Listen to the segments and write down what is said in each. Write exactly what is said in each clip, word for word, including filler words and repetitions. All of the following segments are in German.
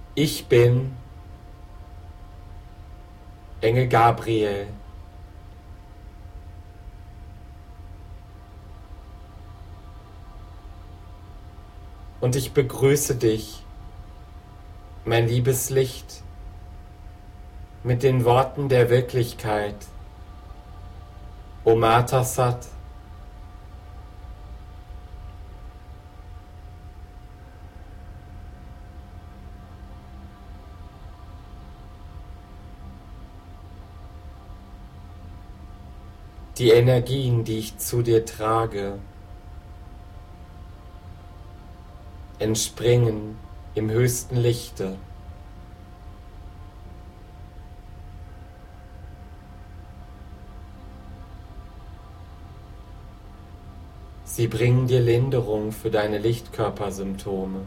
Ich bin Engel Gabriel. Und ich begrüße dich, mein liebes Licht, mit den Worten der Wirklichkeit. Om Mata Sat. Die Energien, die ich zu dir trage, entspringen im höchsten Lichte. Sie bringen dir Linderung für deine Lichtkörpersymptome.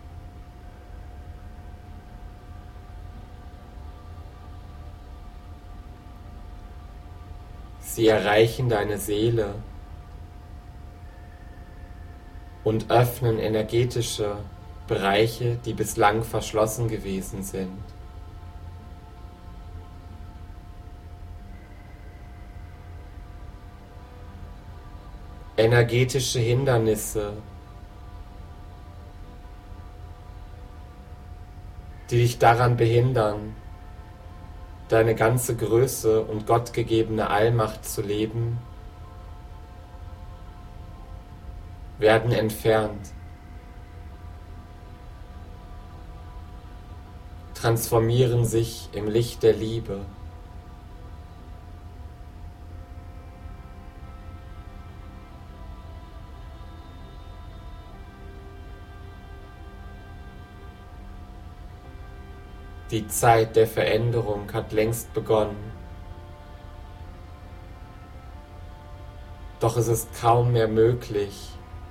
Sie erreichen deine Seele und öffnen energetische Bereiche, die bislang verschlossen gewesen sind. Energetische Hindernisse, die dich daran behindern, deine ganze Größe und gottgegebene Allmacht zu leben, werden entfernt, transformieren sich im Licht der Liebe. Die Zeit der Veränderung hat längst begonnen. Doch es ist kaum mehr möglich,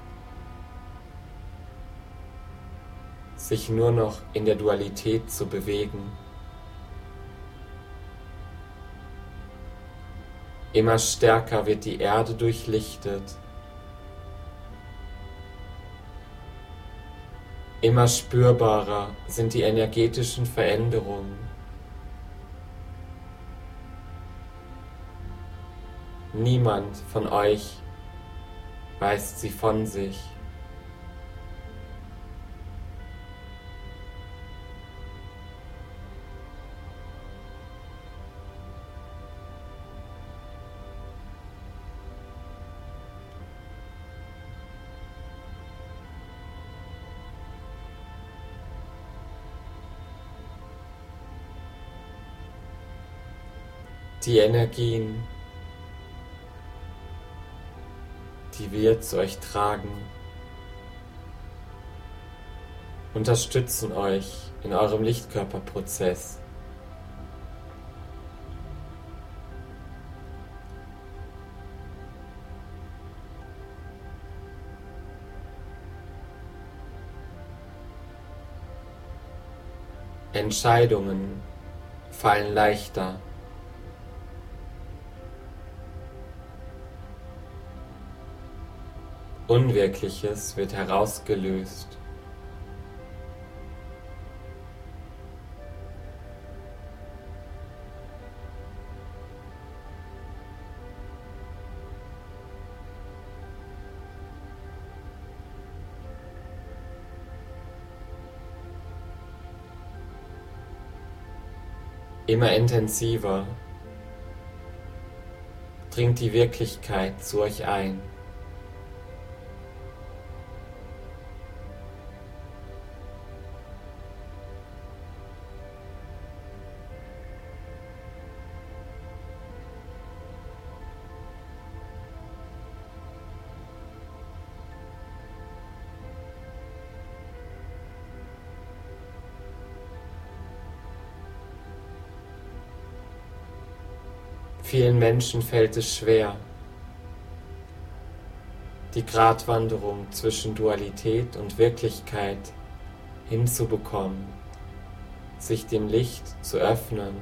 sich nur noch in der Dualität zu bewegen. Immer stärker wird die Erde durchlichtet. Immer spürbarer sind die energetischen Veränderungen. Niemand von euch weist sie von sich. Die Energien, die wir zu euch tragen, unterstützen euch in eurem Lichtkörperprozess. Entscheidungen fallen leichter. Unwirkliches wird herausgelöst. Immer intensiver dringt die Wirklichkeit zu euch ein. Vielen Menschen fällt es schwer, die Gratwanderung zwischen Dualität und Wirklichkeit hinzubekommen, sich dem Licht zu öffnen,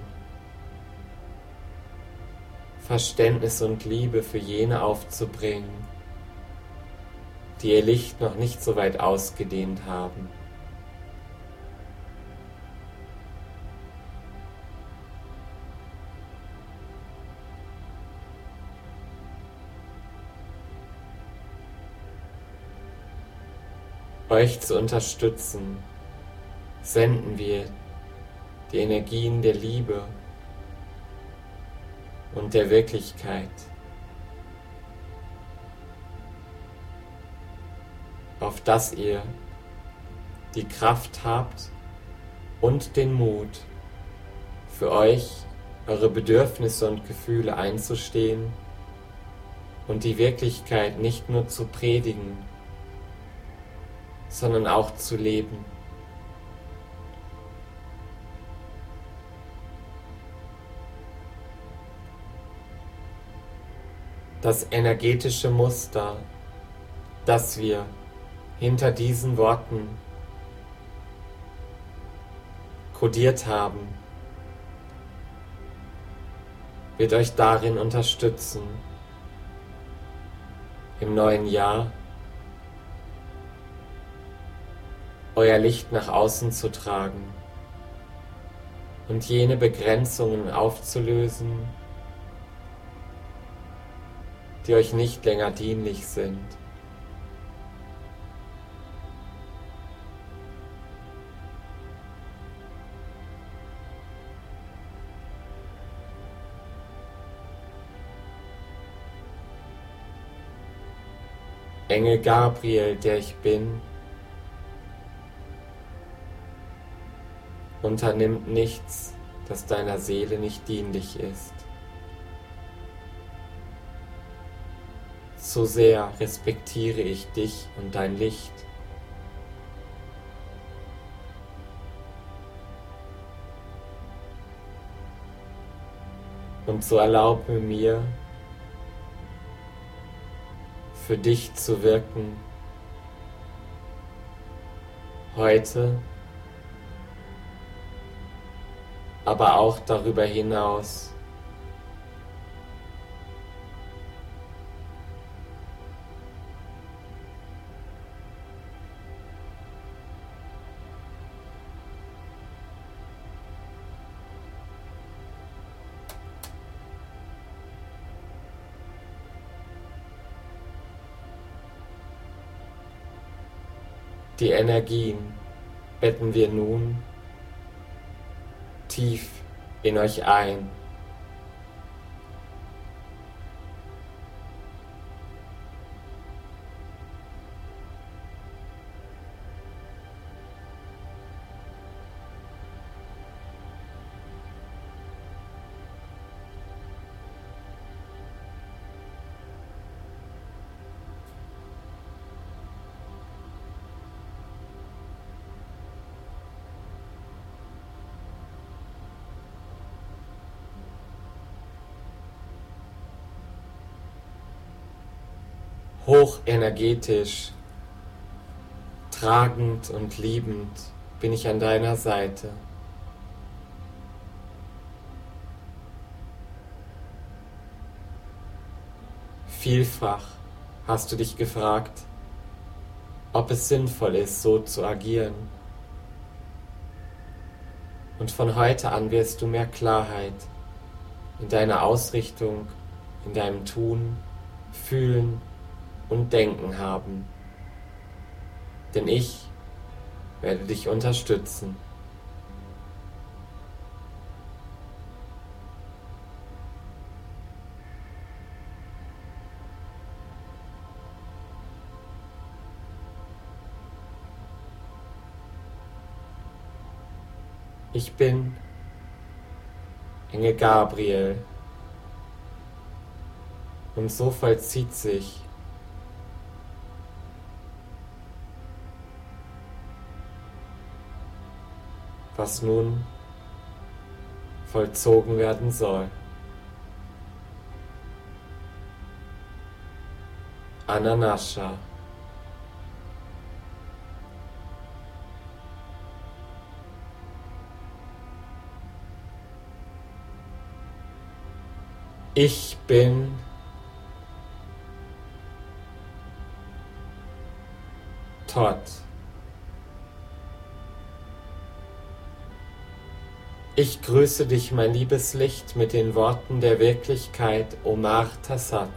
Verständnis und Liebe für jene aufzubringen, die ihr Licht noch nicht so weit ausgedehnt haben. euch zu unterstützen, senden wir die Energien der Liebe und der Wirklichkeit, auf dass ihr die Kraft habt und den Mut, für euch, eure Bedürfnisse und Gefühle einzustehen und die Wirklichkeit nicht nur zu predigen, sondern auch zu leben. Das energetische Muster, das wir hinter diesen Worten kodiert haben, wird euch darin unterstützen, im neuen Jahr euer Licht nach außen zu tragen und jene Begrenzungen aufzulösen, die euch nicht länger dienlich sind. Engel Gabriel, der ich bin, unternimmt nichts, das deiner Seele nicht dienlich ist. So sehr respektiere ich dich und dein Licht. Und so erlaube mir, für dich zu wirken, heute, aber auch darüber hinaus. Die Energien betten wir nun tief in euch ein. Hochenergetisch, tragend und liebend bin ich an deiner Seite. Vielfach hast du dich gefragt, ob es sinnvoll ist, so zu agieren. Und von heute an wirst du mehr Klarheit in deiner Ausrichtung, in deinem Tun, Fühlen und Denken haben. Denn ich werde dich unterstützen. Ich bin Engel Gabriel und so vollzieht sich was nun vollzogen werden soll. Ananascha. Ich bin Tot. Ich grüße dich, mein liebes Licht, mit den Worten der Wirklichkeit, Omar Tassat.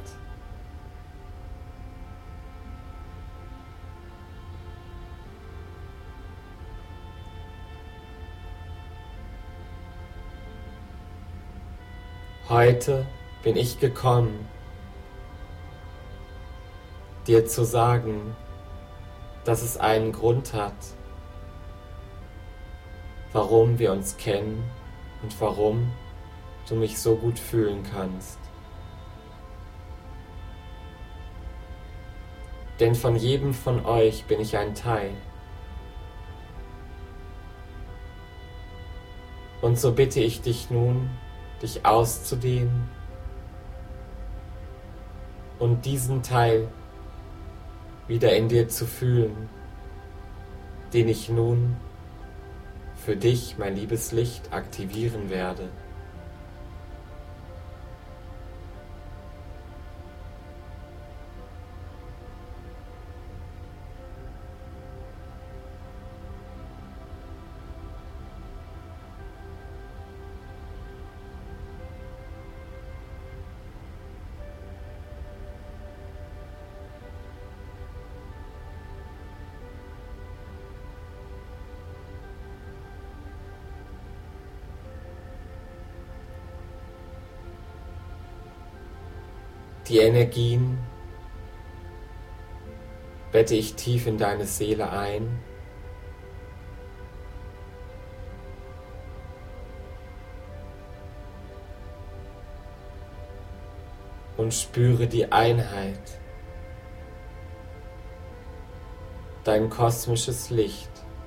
Heute bin ich gekommen, dir zu sagen, dass es einen Grund hat, warum wir uns kennen und warum du mich so gut fühlen kannst. Denn von jedem von euch bin ich ein Teil. Und so bitte ich dich nun, dich auszudehnen und diesen Teil wieder in dir zu fühlen, den ich nun für dich, mein liebes Licht, aktivieren werde. Die Energien bette ich tief in deine Seele ein. Und spüre die Einheit, dein kosmisches Licht.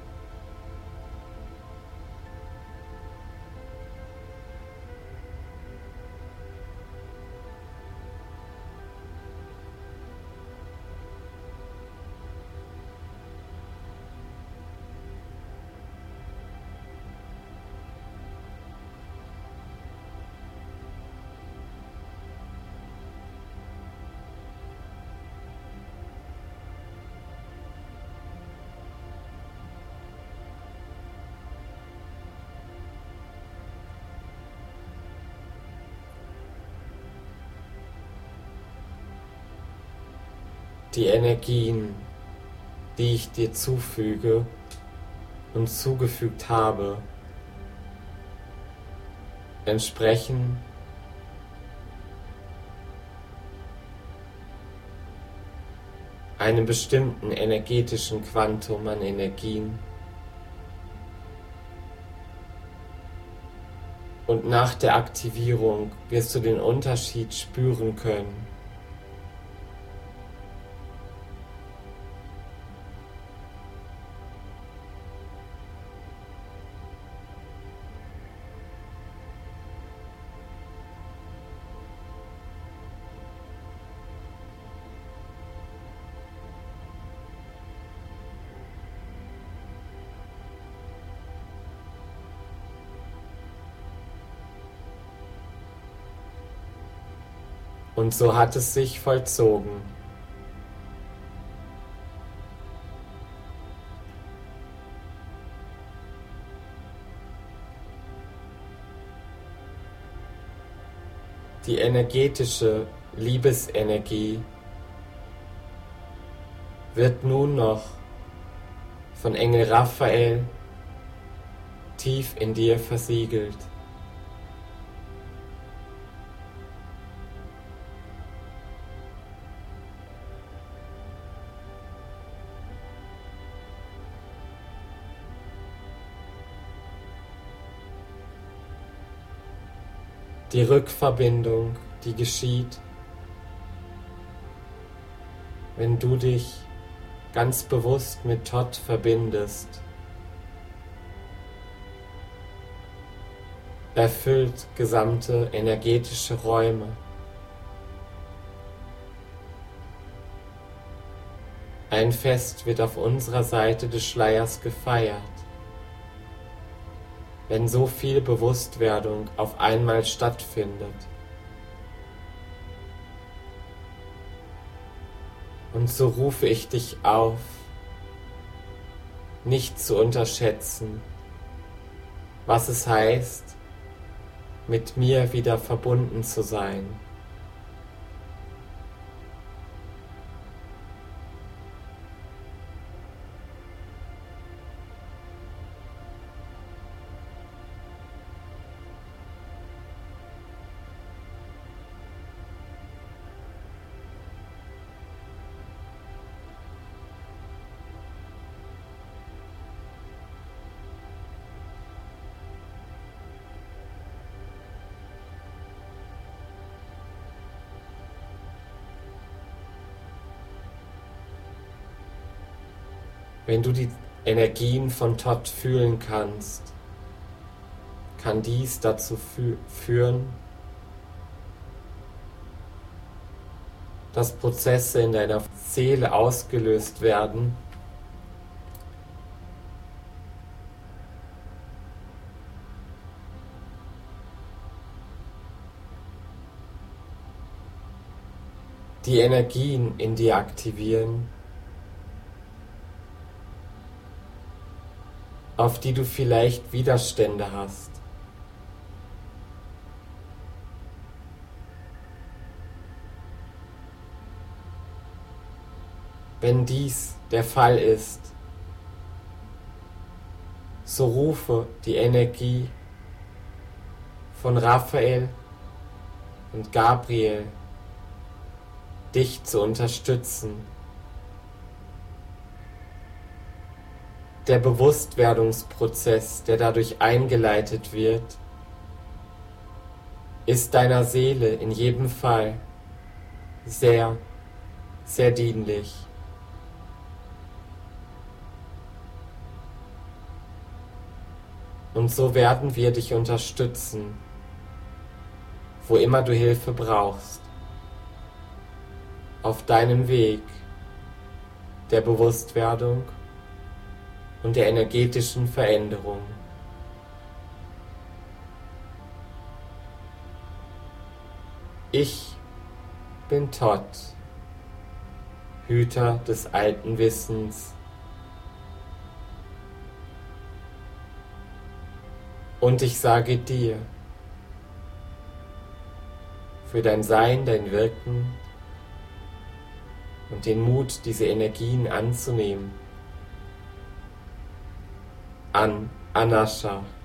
Die Energien, die ich dir zufüge und zugefügt habe, entsprechen einem bestimmten energetischen Quantum an Energien. Und nach der Aktivierung wirst du den Unterschied spüren können. Und so hat es sich vollzogen. Die energetische Liebesenergie wird nun noch von Engel Raphael tief in dir versiegelt. Die Rückverbindung, die geschieht, wenn du dich ganz bewusst mit Todd verbindest, erfüllt gesamte energetische Räume. Ein Fest wird auf unserer Seite des Schleiers gefeiert, wenn so viel Bewusstwerdung auf einmal stattfindet. Und so rufe ich dich auf, nicht zu unterschätzen, was es heißt, mit mir wieder verbunden zu sein. Wenn du die Energien von Todd fühlen kannst, kann dies dazu fü- führen, dass Prozesse in deiner Seele ausgelöst werden, die Energien in dir aktivieren, auf die du vielleicht Widerstände hast. Wenn dies der Fall ist, so rufe die Energie von Raphael und Gabriel, dich zu unterstützen. Der Bewusstwerdungsprozess, der dadurch eingeleitet wird, ist deiner Seele in jedem Fall sehr, sehr dienlich. Und so werden wir dich unterstützen, wo immer du Hilfe brauchst, auf deinem Weg der Bewusstwerdung und der energetischen Veränderung. Ich bin Todd, Hüter des alten Wissens. Und ich sage dir, für dein Sein, dein Wirken und den Mut, diese Energien anzunehmen, an Anascha.